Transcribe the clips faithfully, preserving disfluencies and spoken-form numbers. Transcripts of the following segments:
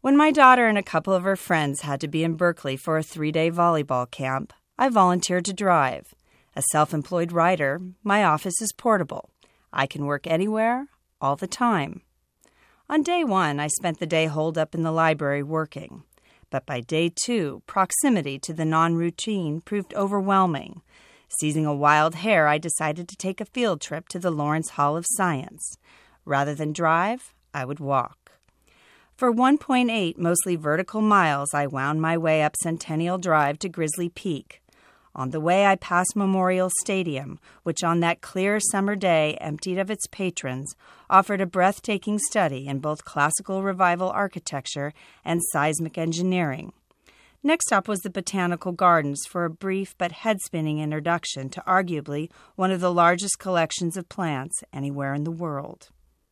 When my daughter and a couple of her friends had to be in Berkeley for a three-day volleyball camp, I volunteered to drive. A self-employed writer, my office is portable. I can work anywhere, all the time. On day one, I spent the day holed up in the library working. But by day two, proximity to the non-routine proved overwhelming. Seizing a wild hare, I decided to take a field trip to the Lawrence Hall of Science. Rather than drive, I would walk. For one point eight mostly vertical miles, I wound my way up Centennial Drive to Grizzly Peak. On the way, I passed Memorial Stadium, which on that clear summer day, emptied of its patrons, offered a breathtaking study in both classical revival architecture and seismic engineering. Next up was the Botanical Gardens for a brief but head-spinning introduction to arguably one of the largest collections of plants anywhere in the world.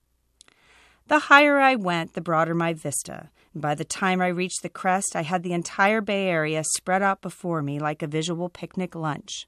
The higher I went, the broader my vista, and by the time I reached the crest, I had the entire Bay Area spread out before me like a visual picnic lunch.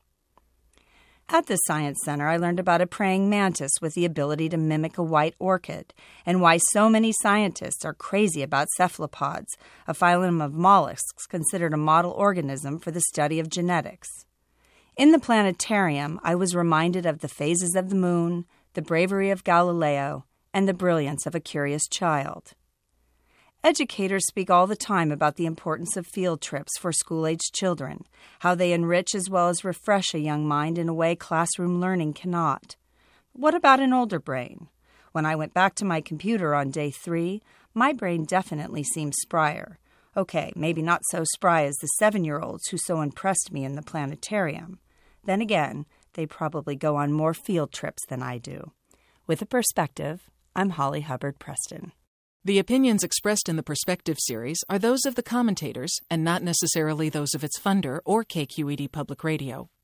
At the Science Center, I learned about a praying mantis with the ability to mimic a white orchid, and why so many scientists are crazy about cephalopods, a phylum of mollusks considered a model organism for the study of genetics. In the planetarium, I was reminded of the phases of the moon, the bravery of Galileo, and the brilliance of a curious child. Educators speak all the time about the importance of field trips for school-aged children, how they enrich as well as refresh a young mind in a way classroom learning cannot. What about an older brain? When I went back to my computer on day three, my brain definitely seemed sprier. Okay, maybe not so spry as the seven-year-olds who so impressed me in the planetarium. Then again, they probably go on more field trips than I do. With a perspective, I'm Holly Hubbard Preston. The opinions expressed in the Perspective series are those of the commentators and not necessarily those of its funder or K Q E D Public Radio.